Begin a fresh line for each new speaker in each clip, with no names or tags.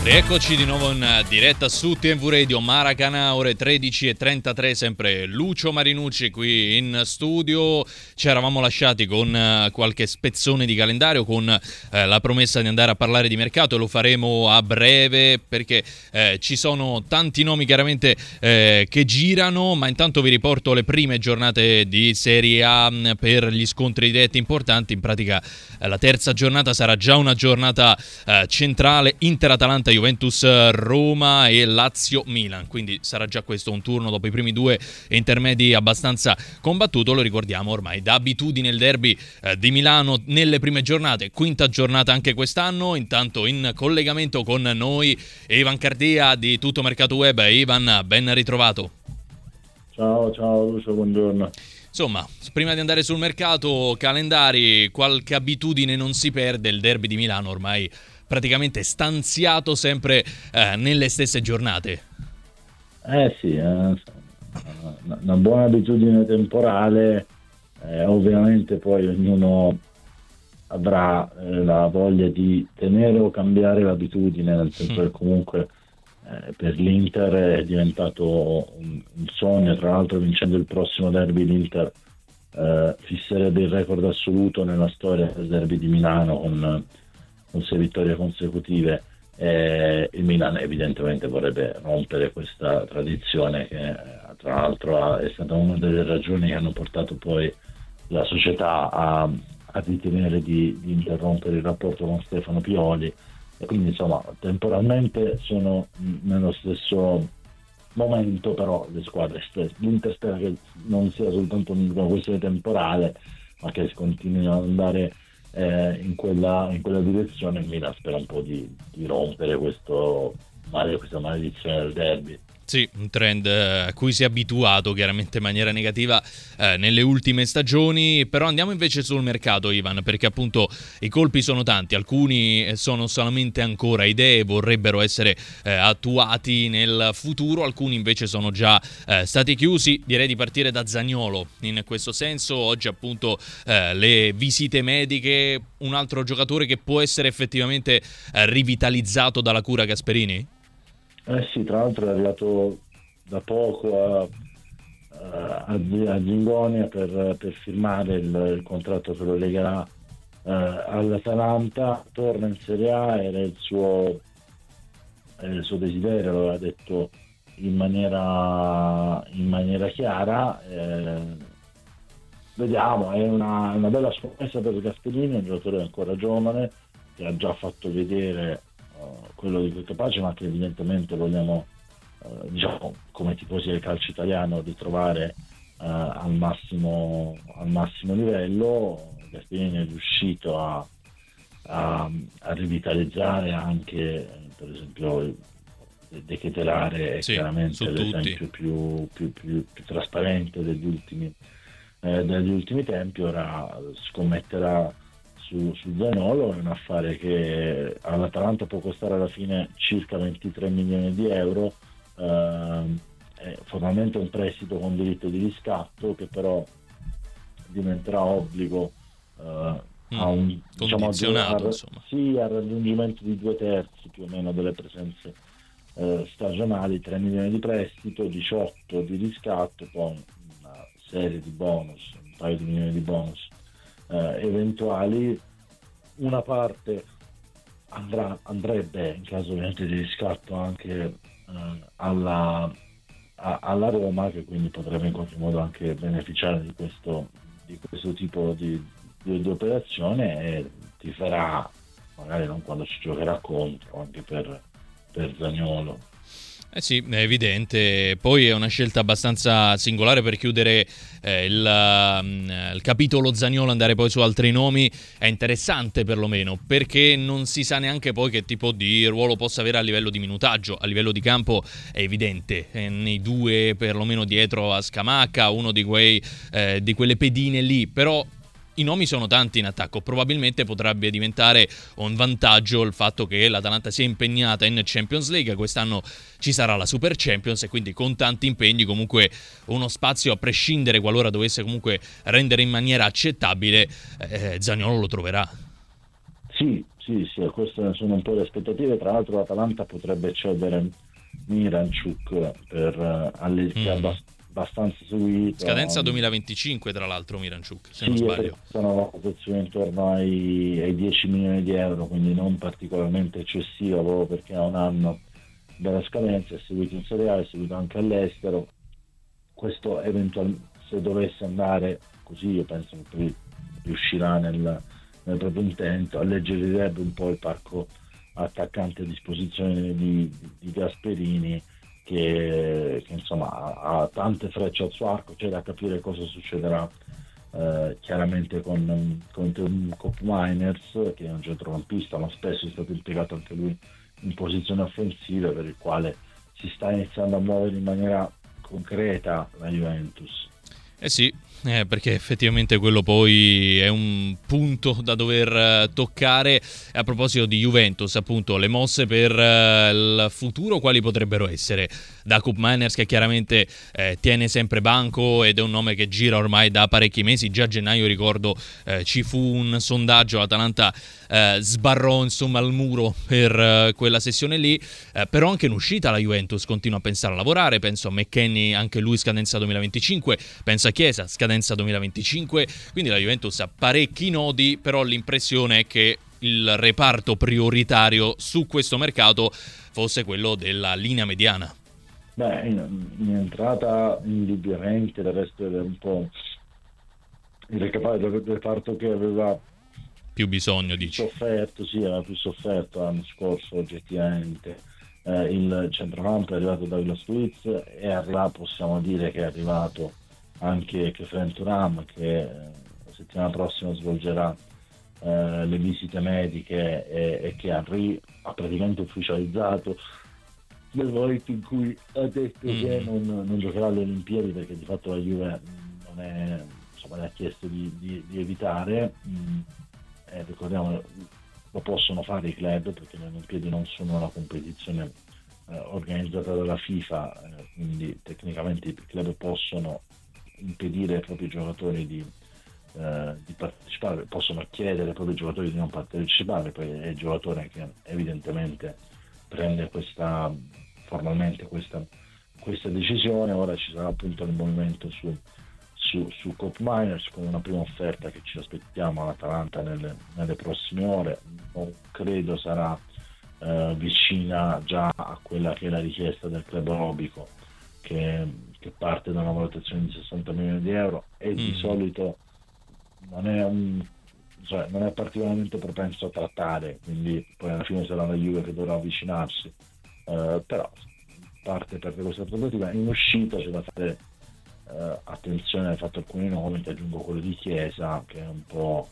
Rieccoci di nuovo in diretta su TNV Radio Maracana, ore 13:33, sempre Lucio Marinucci qui in studio. Ci eravamo lasciati con qualche spezzone di calendario, con la promessa di andare a parlare di mercato, e lo faremo a breve perché ci sono tanti nomi chiaramente che girano, ma intanto vi riporto le prime giornate di Serie A per gli scontri diretti importanti. In pratica la terza giornata sarà già una giornata centrale: Inter-Atalanta, Juventus Roma e Lazio Milan, quindi sarà già questo un turno dopo i primi due intermedi abbastanza combattuto. Lo ricordiamo ormai da abitudine il derby di Milano nelle prime giornate, quinta giornata anche quest'anno. Intanto in collegamento con noi Ivan Cardia di Tutto Mercato Web. Ivan, ben ritrovato.
Ciao Lucio, buongiorno.
Insomma, prima di andare sul mercato, calendari, qualche abitudine non si perde. Il derby di Milano ormai praticamente stanziato sempre nelle stesse giornate.
Sì, una buona abitudine temporale. Ovviamente poi ognuno avrà la voglia di tenere o cambiare l'abitudine, nel senso che comunque per l'Inter è diventato un sogno. Tra l'altro, vincendo il prossimo derby, l'Inter fisserebbe il record assoluto nella storia del derby di Milano con 6 vittorie consecutive. Il Milan evidentemente vorrebbe rompere questa tradizione, che tra l'altro è stata una delle ragioni che hanno portato poi la società a ritenere di interrompere il rapporto con Stefano Pioli. E quindi insomma temporalmente sono nello stesso momento, però le squadre l'Inter spera che non sia soltanto una questione temporale, ma che continuino ad andare in quella direzione. Il Milan spera un po' di rompere questa maledizione del derby.
Sì, un trend a cui si è abituato chiaramente in maniera negativa nelle ultime stagioni. Però andiamo invece sul mercato, Ivan, perché appunto i colpi sono tanti. Alcuni sono solamente ancora idee, vorrebbero essere attuati nel futuro, alcuni invece sono già stati chiusi. Direi di partire da Zaniolo in questo senso. Oggi appunto le visite mediche, un altro giocatore che può essere effettivamente rivitalizzato dalla cura Gasperini?
Sì, tra l'altro è arrivato da poco a Zingonia per firmare il contratto che lo legherà all'Atalanta. Torna in Serie A, era il suo desiderio, lo aveva detto in maniera chiara. Vediamo, è una bella scommessa per Gasperini, un giocatore ancora giovane che ha già fatto vedere quello di cui è capace, ma che evidentemente vogliamo, come tifosi del calcio italiano, ritrovare al massimo livello. Gasperini è riuscito a rivitalizzare anche, per esempio, De Ketelare è chiaramente l'esempio più trasparente degli ultimi tempi. Ora scommetterà su Zaniolo. È un affare che all'Atalanta può costare alla fine circa 23 milioni di euro. È formalmente un prestito con diritto di riscatto, che però diventerà obbligo
condizionato,
al raggiungimento di 2/3 più o meno delle presenze stagionali. 3 milioni di prestito, 18 di riscatto, poi una serie di bonus, un paio di milioni di bonus eventuali. Una parte andrebbe, in caso ovviamente di riscatto, anche alla Roma, che quindi potrebbe in qualche modo anche beneficiare di questo tipo di operazione, e ti farà, magari non quando ci giocherà contro, anche per Zaniolo.
Sì, è evidente. Poi è una scelta abbastanza singolare per chiudere il capitolo Zaniolo, andare poi su altri nomi. È interessante perlomeno, perché non si sa neanche poi che tipo di ruolo possa avere a livello di minutaggio. A livello di campo è evidente, nei due perlomeno dietro a Scamacca, uno di quelle pedine lì. Però i nomi sono tanti in attacco. Probabilmente potrebbe diventare un vantaggio il fatto che l'Atalanta sia impegnata in Champions League. Quest'anno ci sarà la Super Champions, e quindi con tanti impegni comunque uno spazio, a prescindere, qualora dovesse comunque rendere in maniera accettabile, Zaniolo lo troverà.
Sì, sì, sì, queste sono un po' le aspettative. Tra l'altro l'Atalanta potrebbe cedere Miranchuk che è
Mm.
abbastanza seguito.
Scadenza 2025, tra l'altro, Miranchuk, se non
Sì,
sbaglio.
sono valutazioni intorno ai 10 milioni di euro, quindi non particolarmente eccessiva, proprio perché ha un anno della scadenza, è seguito in Serie A, è seguito anche all'estero. Questo eventualmente, se dovesse andare così, io penso che poi riuscirà nel proprio intento, alleggerirebbe un po' il parco attaccante a disposizione di Gasperini, che insomma ha tante frecce al suo arco. C'è da capire cosa succederà chiaramente con Cop Miners, che è un centrocampista, ma spesso è stato impiegato anche lui in posizioni offensive, per il quale si sta iniziando a muovere in maniera concreta la Juventus.
Eh sì, perché effettivamente quello poi è un punto da dover toccare. E a proposito di Juventus, appunto, le mosse per il futuro quali potrebbero essere? Da Koop Meiners, che chiaramente tiene sempre banco ed è un nome che gira ormai da parecchi mesi. Già a gennaio, ricordo, ci fu un sondaggio, l'Atalanta sbarrò insomma il muro per quella sessione lì, però anche in uscita la Juventus continua a pensare a lavorare. Penso a McKennie, anche lui scadenza 2025, penso a Chiesa, scadenza 2025, quindi la Juventus ha parecchi nodi, però l'impressione è che il reparto prioritario su questo mercato fosse quello della linea mediana.
Beh, in entrata indubbiamente, del resto è un po' il reparto che aveva
Più bisogno, dici?
sofferto, sì, aveva più sofferto l'anno scorso oggettivamente. Il centrocampo è arrivato Douglas Luiz, possiamo dire che è arrivato anche Kefren Turam, che la settimana prossima svolgerà le visite mediche, e che ha praticamente ufficializzato nel momento in cui ha detto che non giocherà alle Olimpiadi, perché di fatto la Juve non è, insomma, le ha chiesto di evitare. Ricordiamo, lo possono fare i club, perché le Olimpiadi non sono una competizione organizzata dalla FIFA, quindi tecnicamente i club possono impedire ai propri giocatori di partecipare, possono chiedere ai propri giocatori di non partecipare. Poi è il giocatore che evidentemente prende formalmente questa decisione. Ora ci sarà appunto il movimento su Cop Miners, con una prima offerta che ci aspettiamo all'Atalanta nelle prossime ore. Non credo sarà vicina già a quella che è la richiesta del club Robico, che parte da una valutazione di 60 milioni di euro, e di solito non è particolarmente propenso a trattare, quindi poi alla fine sarà la Juve che dovrà avvicinarsi. Però parte per questa trattativa. In uscita c'è da fare attenzione al fatto alcuni nomi, che aggiungo quello di Chiesa, che è un po'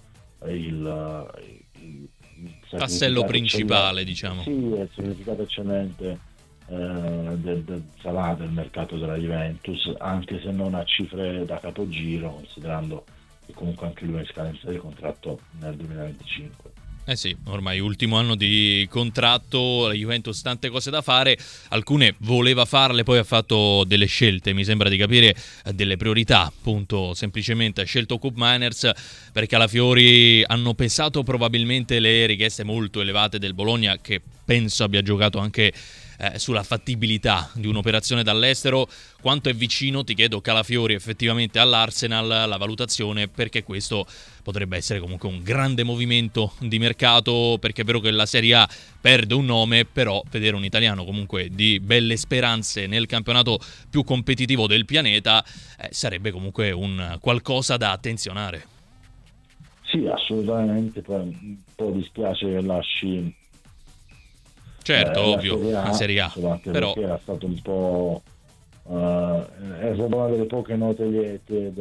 il
Tassello principale, diciamo.
Sì, è il significato eccellente del Salah, del mercato della Juventus, anche se non a cifre da capogiro, considerando che comunque anche lui è in scadenza di contratto nel 2025.
Eh sì, ormai ultimo anno di contratto, la Juventus tante cose da fare, alcune voleva farle, poi ha fatto delle scelte, mi sembra di capire, delle priorità, appunto, semplicemente ha scelto Koop Meiners perché alla Fiori hanno pesato probabilmente le richieste molto elevate del Bologna, che penso abbia giocato anche sulla fattibilità di un'operazione dall'estero. Quanto è vicino, ti chiedo, Calafiori effettivamente all'Arsenal, la valutazione, perché questo potrebbe essere comunque un grande movimento di mercato, perché è vero che la Serie A perde un nome, però vedere un italiano comunque di belle speranze nel campionato più competitivo del pianeta sarebbe comunque un qualcosa da attenzionare.
Sì, assolutamente. Poi un po' dispiace che lasci
certo, ovvio, la Serie A, però
perché era stato un po' è stata una delle poche note liete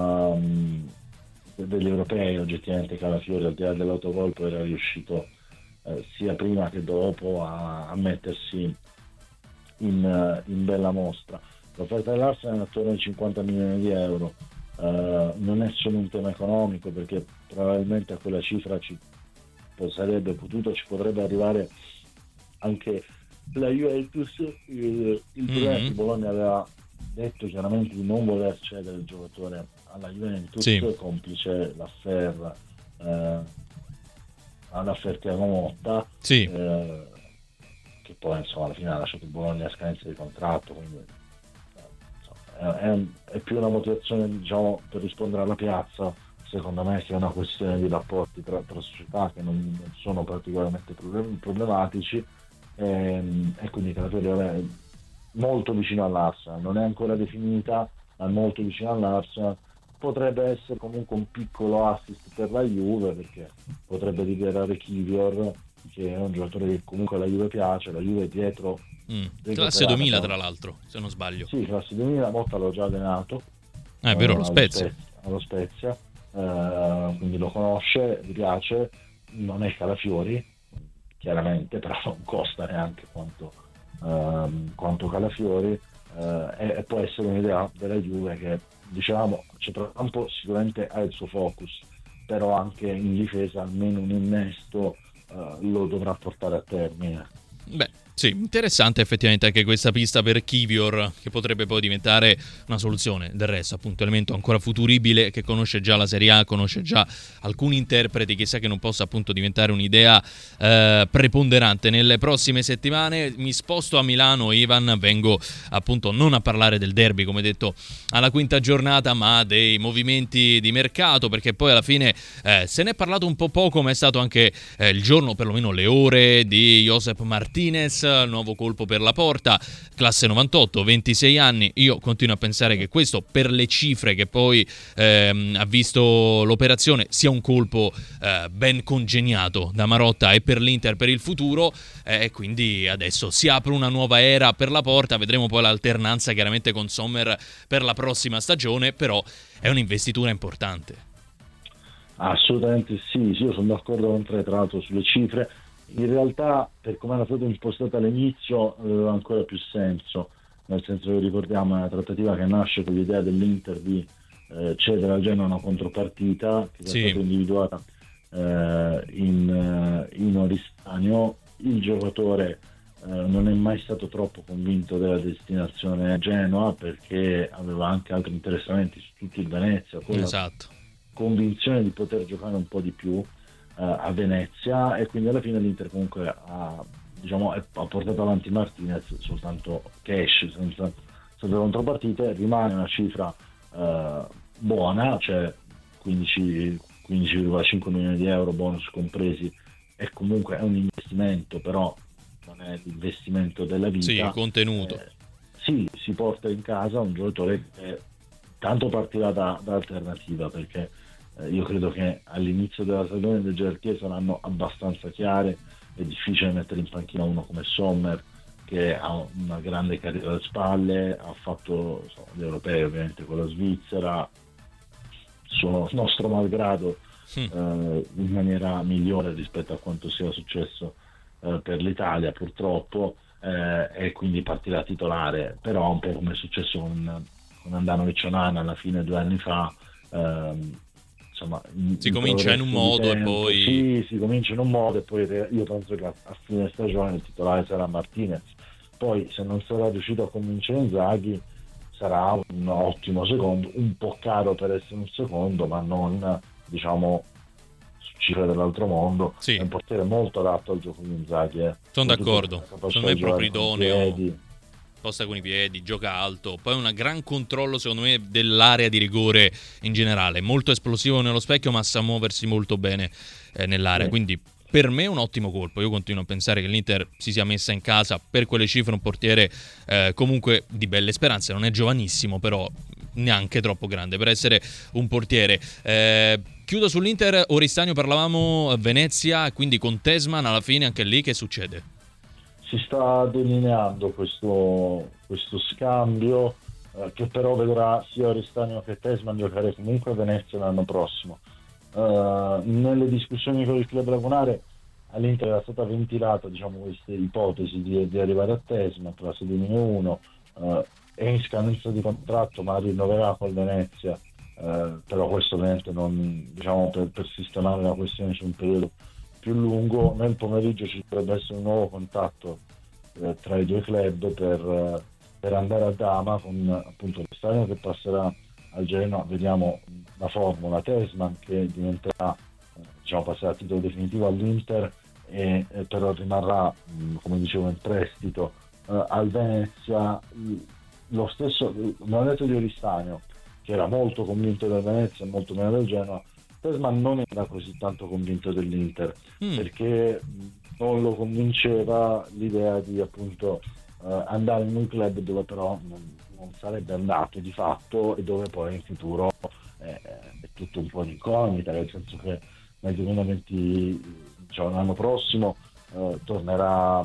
degli europei. Oggettivamente Calafiori, al di là dell'autogol, poi era riuscito sia prima che dopo a mettersi in bella mostra. L'offerta dell'Arsenal è attorno ai 50 milioni di euro. Non è solo un tema economico, perché probabilmente a quella cifra ci potrebbe arrivare anche la Juventus. Il problema è che Bologna aveva detto chiaramente di non voler cedere il giocatore alla Juventus,
sì,
complice l'affair alla Fertiago Motta,
Sì.
che poi insomma alla fine ha lasciato il Bologna a scadenza di contratto, quindi è più una motivazione, diciamo, per rispondere alla piazza, secondo me, che è una questione di rapporti tra società che non sono particolarmente problematici, e quindi Calafiori è molto vicino all'Arsenal, non è ancora definita, ma è molto vicino all'Arsenal. Potrebbe essere comunque un piccolo assist per la Juve, perché potrebbe liberare Kivior, che è un giocatore che comunque alla Juve piace, la Juve dietro
Classe 2000 tra l'altro, se non sbaglio.
Sì, classe 2000, Motta l'ho già allenato,
È vero, lo Spezia.
allo Spezia, quindi lo conosce, gli piace, non è Calafiori chiaramente, però non costa neanche quanto Calafiori, e può essere un'idea della Juve che, diciamo, centrocampo sicuramente ha il suo focus, però anche in difesa almeno un innesto lo dovrà portare a termine.
Beh, sì, interessante effettivamente anche questa pista per Kivior, che potrebbe poi diventare una soluzione. Del resto, appunto, elemento ancora futuribile, che conosce già la Serie A, conosce già alcuni interpreti, chissà che non possa appunto diventare un'idea preponderante nelle prossime settimane. Mi sposto a Milano, Ivan, vengo appunto non a parlare del derby, come detto, alla quinta giornata, ma dei movimenti di mercato, perché poi alla fine se ne è parlato un po' poco, ma è stato anche il giorno, perlomeno le ore, di Josep Martinez, nuovo colpo per la Porta, classe 98, 26 anni. Io continuo a pensare che questo, per le cifre che poi ha visto l'operazione, sia un colpo ben congegnato da Marotta e per l'Inter per il futuro, e quindi adesso si apre una nuova era per la Porta. Vedremo poi l'alternanza chiaramente con Sommer per la prossima stagione, però è un'investitura importante.
Assolutamente sì, io sono d'accordo con te, tra l'altro, sulle cifre. In realtà, per come era stata impostata all'inizio, aveva ancora più senso, nel senso che ricordiamo, è una trattativa che nasce con l'idea dell'Inter di cedere al Genoa una contropartita che è stata individuata in Oristagno. Il giocatore non è mai stato troppo convinto della destinazione a Genoa, perché aveva anche altri interessamenti su tutto il Venezia, con la convinzione di poter giocare un po' di più a Venezia, e quindi alla fine l'Inter comunque ha portato avanti Martinez soltanto cash, senza contropartite. Rimane una cifra buona, cioè 15,5 milioni di euro bonus compresi, e comunque è un investimento, però non è l'investimento della vita.
Sì, il contenuto.
Sì, si porta in casa un giocatore che tanto partirà da alternativa, perché io credo che all'inizio della stagione le gerarchie saranno abbastanza chiare. È difficile mettere in panchina uno come Sommer, che ha una grande carriera alle spalle, ha fatto gli europei ovviamente con la Svizzera, suo nostro malgrado, in maniera migliore rispetto a quanto sia successo per l'Italia purtroppo, e quindi partirà titolare, però un po' come è successo con Andanovic Onana alla fine 2 anni fa. Insomma,
si comincia in un modo e poi
si comincia in un modo, e poi io penso che a fine stagione il titolare sarà Martinez. Poi, se non sarà riuscito a convincere Inzaghi, sarà un ottimo secondo, un po' caro per essere un secondo, ma non, diciamo, su cifre dell'altro mondo. È un portiere molto adatto al gioco di Inzaghi.
Sono d'accordo, secondo me è proprio idoneo. Posta con i piedi, gioca alto, poi un gran controllo secondo me dell'area di rigore in generale, molto esplosivo nello specchio, ma sa muoversi molto bene nell'area, quindi per me è un ottimo colpo. Io continuo a pensare che l'Inter si sia messa in casa per quelle cifre un portiere comunque di belle speranze, non è giovanissimo, però neanche troppo grande per essere un portiere. Chiudo sull'Inter, Oristagno, parlavamo, Venezia, quindi con Tesman alla fine anche lì che succede?
Si sta delineando questo scambio, che però vedrà sia Oristagno che Tesman giocare comunque a Venezia l'anno prossimo. Nelle discussioni con il club lagunare all'Inter era stata ventilata, diciamo, questa ipotesi di arrivare a Tesman, classe 2001, è in scadenza di contratto, ma rinnoverà col Venezia, però questo ovviamente non, diciamo, per sistemare la questione su un periodo più lungo. Nel pomeriggio ci dovrebbe essere un nuovo contatto tra i due club per andare a Dama, con appunto Oristagno che passerà al Genoa. Vediamo la formula Tesman, che diventerà diciamo, passerà a titolo definitivo all'Inter, e però rimarrà, come dicevo, in prestito al Venezia. Lo stesso non ha detto di Oristanio, che era molto convinto del Venezia e molto meno del Genoa. Telsman non era così tanto convinto dell'Inter, perché non lo convinceva l'idea di, appunto, andare in un club dove però non sarebbe andato di fatto, e dove poi in futuro è tutto un po' di incognita, nel senso che nel 2020, cioè l'anno prossimo, tornerà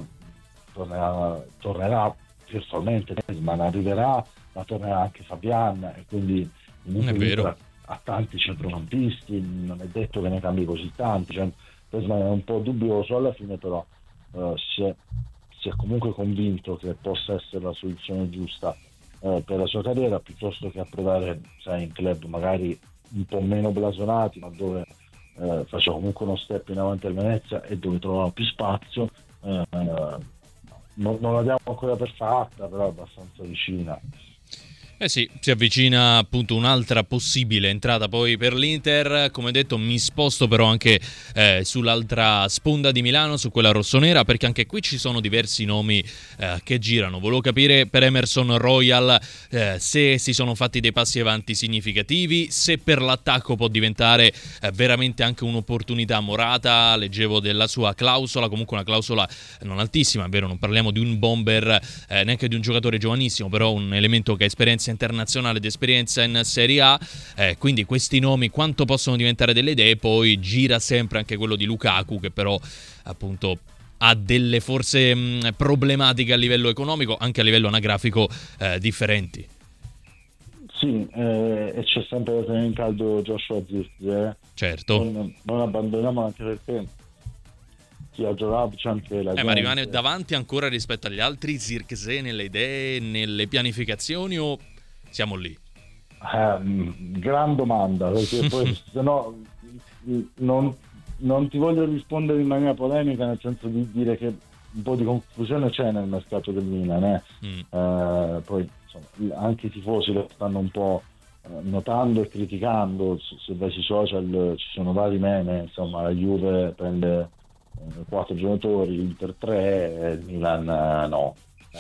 virtualmente Telsman, arriverà, ma tornerà anche Fabian, e quindi
Non è vero.
ha tanti centrocampisti, non è detto che ne cambi così tanti, cioè, Telsman è un po' dubbioso. Alla fine però si è comunque convinto che possa essere la soluzione giusta per la sua carriera, piuttosto che approdare, sai, in club magari un po' meno blasonati, ma dove faceva comunque uno step in avanti al Venezia e dove trovava più spazio. Non la diamo ancora per fatta, però è abbastanza vicina.
Eh sì, si avvicina appunto un'altra possibile entrata poi per l'Inter. Come detto, mi sposto però anche sull'altra sponda di Milano, su quella rossonera, perché anche qui ci sono diversi nomi che girano. Volevo capire per Emerson Royal se si sono fatti dei passi avanti significativi, se per l'attacco può diventare veramente anche un'opportunità. Morata, leggevo della sua clausola, comunque una clausola non altissima, è vero, non parliamo di un bomber, neanche di un giocatore giovanissimo, però un elemento che ha esperienza internazionale ed esperienza in Serie A, quindi questi nomi quanto possono diventare delle idee. Poi gira sempre anche quello di Lukaku, che però appunto ha delle forse problematiche a livello economico, anche a livello anagrafico differenti.
Sì, e c'è sempre da tenere in caldo Joshua Zirkzee.
Certo.
Non abbandoniamo, anche perché anche la
ma rimane davanti ancora rispetto agli altri Zirkzee nelle idee, nelle pianificazioni, o siamo lì?
Gran domanda, perché poi se no non ti voglio rispondere in maniera polemica, nel senso di dire che un po' di confusione c'è nel mercato del Milan, poi insomma, anche i tifosi lo stanno un po' notando e criticando. Se vai sui social ci sono vari meme, insomma, la Juve prende 4 giocatori, l'Inter 3, il Milan no.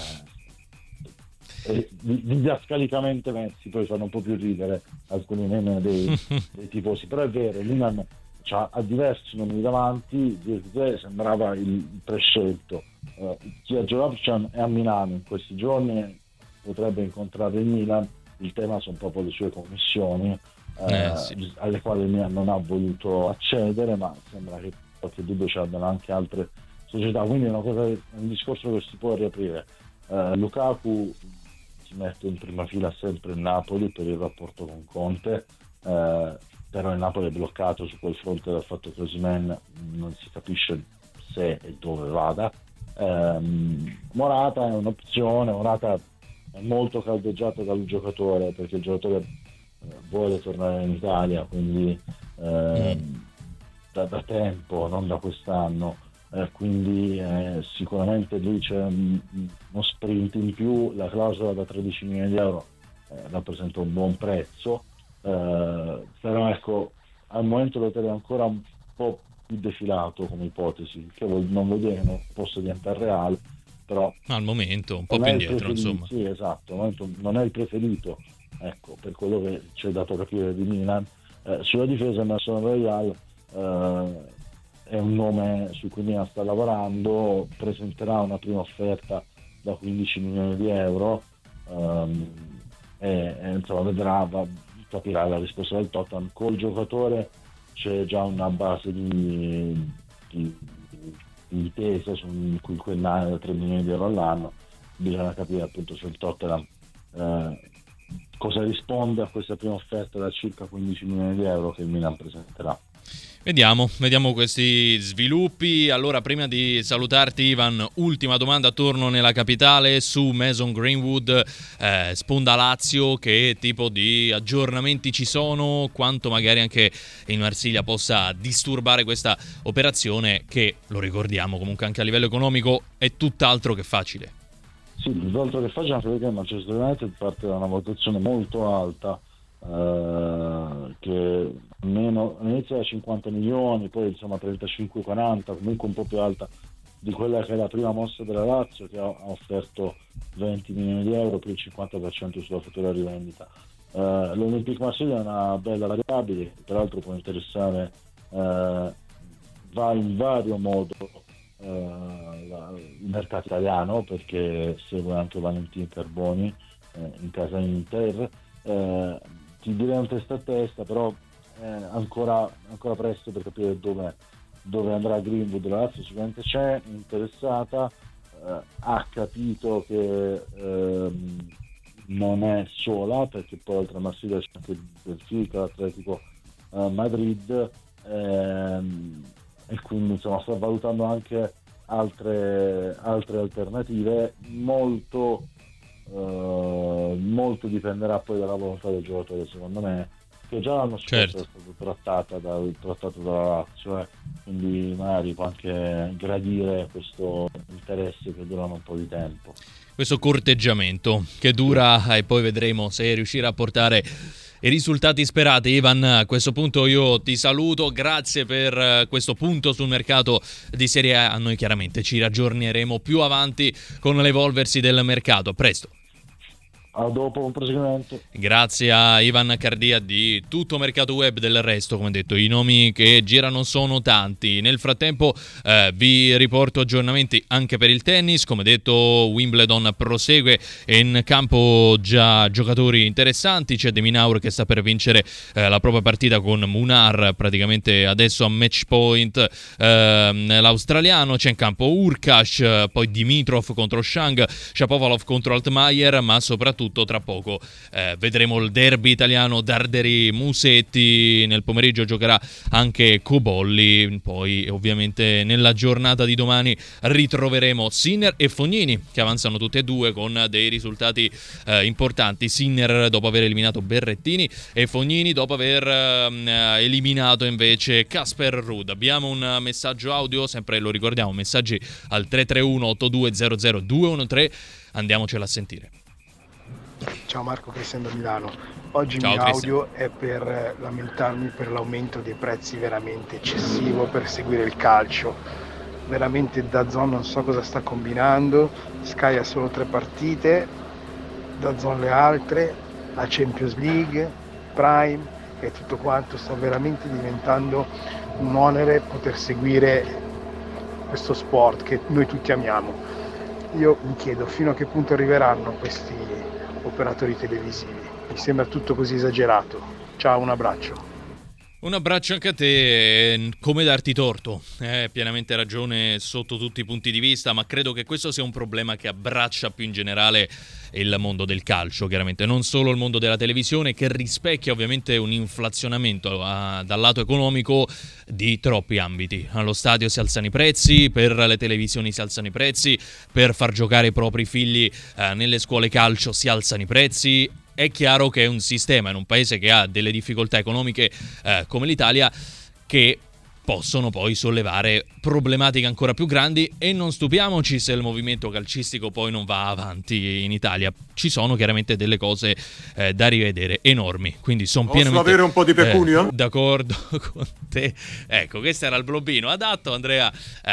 Didascalicamente messi, poi fanno un po' più ridere alcuni meme dei tifosi, però è vero, il Milan ha diversi nomi davanti. Zirkzee sembrava il prescelto. Giorabcian è a Milano in questi giorni, potrebbe incontrare il Milan. Il tema sono proprio le sue commissioni, sì, alle quali il Milan non ha voluto accedere, ma sembra che qualche dubbio ci abbiano anche altre società, quindi è un discorso che si può riaprire. Lukaku si mette in prima fila sempre il Napoli per il rapporto con Conte, però il Napoli è bloccato su quel fronte dal fatto che Osimhen non si capisce se e dove vada. Morata è un'opzione. Morata è molto caldeggiato dal giocatore, perché il giocatore vuole tornare in Italia, quindi da tempo, non da quest'anno, quindi sicuramente lì c'è uno sprint in più. La clausola da 13 milioni di euro rappresenta un buon prezzo, però ecco, al momento lo terrei ancora un po' più defilato come ipotesi, che non vuol dire che non possa diventare reale, però
al momento un po' più indietro, insomma.
Sì, esatto, al momento non è il preferito, ecco, per quello che ci è dato capire di Milan. Sulla difesa Emerson Royal è un nome su cui Milan sta lavorando, presenterà una prima offerta da 15 milioni di euro, e insomma vedrà, capirà la risposta del Tottenham. Col giocatore c'è già una base di intesa su cui quell'anno da 3 milioni di euro all'anno. Bisogna capire appunto se il Tottenham cosa risponde a questa prima offerta da circa 15 milioni di euro che il Milan presenterà.
Vediamo questi sviluppi. Allora, prima di salutarti, Ivan, ultima domanda. Torno nella capitale su Mason Greenwood, sponda Lazio. Che tipo di aggiornamenti ci sono? Quanto magari anche in Marsiglia possa disturbare questa operazione, che, lo ricordiamo, comunque anche a livello economico è tutt'altro che facile.
Sì, tutt'altro che facile, anche perché il Manchester United parte da una valutazione molto alta che almeno inizia da 50 milioni, poi insomma 35-40, comunque un po' più alta di quella che è la prima mossa della Lazio, che ha offerto 20 milioni di euro più il 50% sulla futura rivendita. L'Olympique Marsiglia è una bella variabile, peraltro può interessare, va in vario modo il mercato italiano, perché segue anche Valentin Carboni in casa Inter. Ti direi un testa a testa, però ancora presto per capire dove andrà Greenwood. La Lazio sicuramente c'è interessata, ha capito che non è sola, perché poi oltre a Marsiglia c'è anche il Benfica, l'Atletico Madrid, e quindi insomma sta valutando anche altre alternative. Molto dipenderà poi dalla volontà del giocatore, secondo me, che già l'anno scorso è stato trattato dalla Lazio, quindi magari può anche gradire questo interesse che dura un po' di tempo.
Questo corteggiamento che dura, e poi vedremo se riuscirà a portare i risultati sperati. Ivan, a questo punto io ti saluto, grazie per questo punto sul mercato di Serie A. Noi chiaramente ci raggiorneremo più avanti con l'evolversi del mercato. A presto.
A dopo, un proseguimento.
Grazie a Ivan Cardia di Tutto Mercato Web. Del resto, come detto, i nomi che girano sono tanti. Nel frattempo vi riporto aggiornamenti anche per il tennis. Come detto, Wimbledon prosegue in campo già giocatori interessanti. C'è De Minaur che sta per vincere la propria partita con Munar, praticamente adesso a match point, l'australiano. C'è in campo Urkash, poi Dimitrov contro Shang, Shapovalov contro Altmaier, ma soprattutto tra poco vedremo il derby italiano Darderi-Musetti. Nel pomeriggio giocherà anche Cobolli. Poi ovviamente nella giornata di domani ritroveremo Sinner e Fognini, che avanzano tutti e due con dei risultati importanti. Sinner dopo aver eliminato Berrettini e Fognini dopo aver eliminato invece Casper Ruud. Abbiamo un messaggio audio, sempre lo ricordiamo, messaggi al 331 8200 213. Andiamocela a sentire.
Ciao Marco, Cristian da Milano. Oggi il
Ciao,
mio
Cristian.
audio è per lamentarmi per l'aumento dei prezzi veramente eccessivo per seguire il calcio. Veramente DAZN non so cosa sta combinando. Sky ha solo 3 partite, DAZN le altre, la Champions League, Prime e tutto quanto. Sta veramente diventando un onere poter seguire questo sport che noi tutti amiamo. Io mi chiedo fino a che punto arriveranno questi operatori televisivi. Mi sembra tutto così esagerato. Ciao, un abbraccio.
Un abbraccio anche a te, come darti torto, pienamente ragione sotto tutti i punti di vista, ma credo che questo sia un problema che abbraccia più in generale il mondo del calcio, chiaramente, non solo il mondo della televisione, che rispecchia ovviamente un inflazionamento dal lato economico di troppi ambiti. Allo stadio si alzano i prezzi, per le televisioni si alzano i prezzi, per far giocare i propri figli nelle scuole calcio si alzano i prezzi. È chiaro che è un sistema in un paese che ha delle difficoltà economiche come l'Italia, che possono poi sollevare problematiche ancora più grandi, e non stupiamoci se il movimento calcistico poi non va avanti in Italia. Ci sono chiaramente delle cose da rivedere enormi, quindi sono pienamente
avere un po' di pecunio?
d'accordo con te. Ecco, questo era il blobbino adatto. Andrea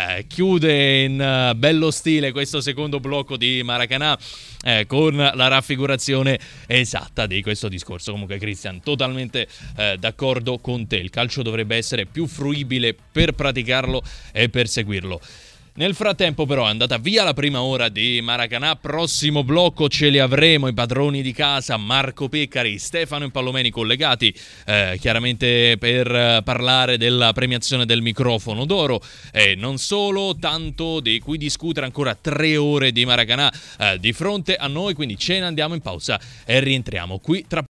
chiude in bello stile questo secondo blocco di Maracanã con la raffigurazione esatta di questo discorso. Comunque, Cristian, totalmente d'accordo con te. Il calcio dovrebbe essere più fruibile per praticarlo e per seguirlo. Nel frattempo però è andata via la prima ora di Maracanã. Prossimo blocco ce li avremo i padroni di casa, Marco Peccari, Stefano Impallomeni, collegati chiaramente per parlare della premiazione del microfono d'oro, e non solo, tanto di cui discutere, ancora 3 ore di Maracanã di fronte a noi, quindi ce ne andiamo in pausa e rientriamo qui tra